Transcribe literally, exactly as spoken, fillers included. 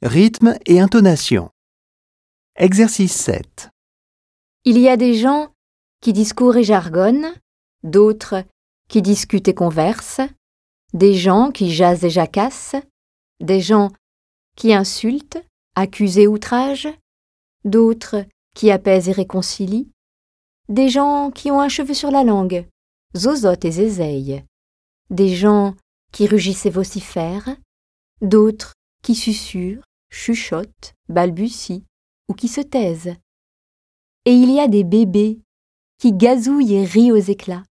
Rythme et intonation. Exercice sept. Il y a des gens qui discourent et jargonnent, d'autres qui discutent et conversent, des gens qui jasent et jacassent, des gens qui insultent, accusent et outragent, d'autres qui apaisent et réconcilient, des gens qui ont un cheveu sur la langue, zozotent et zézeillent, des gens qui rugissent et vocifèrent, d'autres qui susurrent, chuchotent, balbutient ou qui se taisent. Et il y a des bébés qui gazouillent et rient aux éclats,